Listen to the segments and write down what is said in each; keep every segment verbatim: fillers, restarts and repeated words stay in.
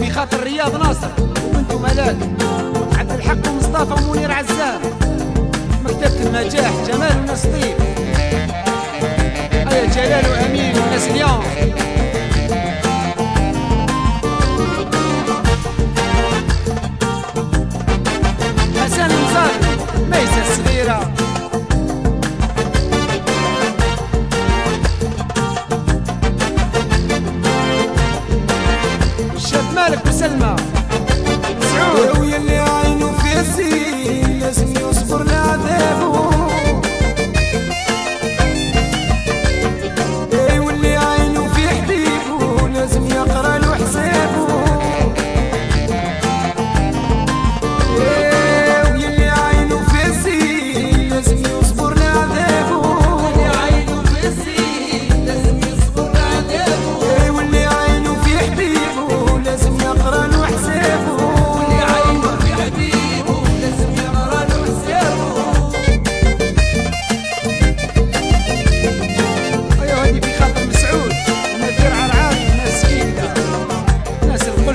بخاطر رياض ناصر وبنته ملاك عبد الحق ومصطفى ومنير عزام، مكتبة النجاح جمال وناس طيب، أيا جلال وأمين وناس اليوم، حسن المزاري ميسة الصغيرة، الشاب مالك وسلمى مسعود، ويا اللي عينه في الزين لازم يصبر لعذابه، اي واللي عينه في حبيبه لازم يقرا له حسابه، اي ويا اللي عينه في الزين لازم يصبر لعذابه، واللي عينه في الزين لازم يصبر لعذابه، اي واللي عينه في حبيبه لازم يقرا له حسابه، واللي عينه في حبيبه لازم يقرا له حسابه. أيا هادي بخاطر مسعود ونذير عرعاري وناس كيكا ناس الكل،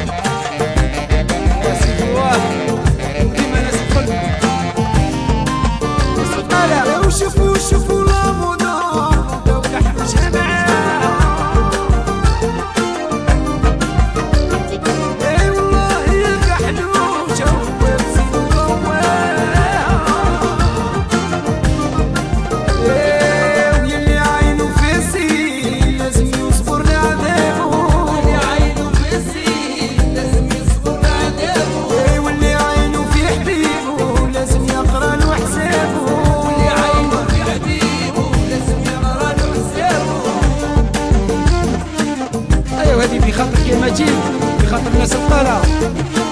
ناس الجواه كيما ناس الكل، ناس القلع لو شوفوا شوفوا لامودان لو تحمشها معاه، اي والله يفحلو جواب زين وضواه، اي واللي عينه في الزين لازم يصبر لعذابه، واللي عينه في الزين لازم يصبر لعذابه، اي واللي عينه في حبيبه لازم يقرا له حسابه، واللي عينه في حبيبه لازم يقرا له حسابه. أيا هادي بخاطر كيما جيل بخاطر ناس القلع.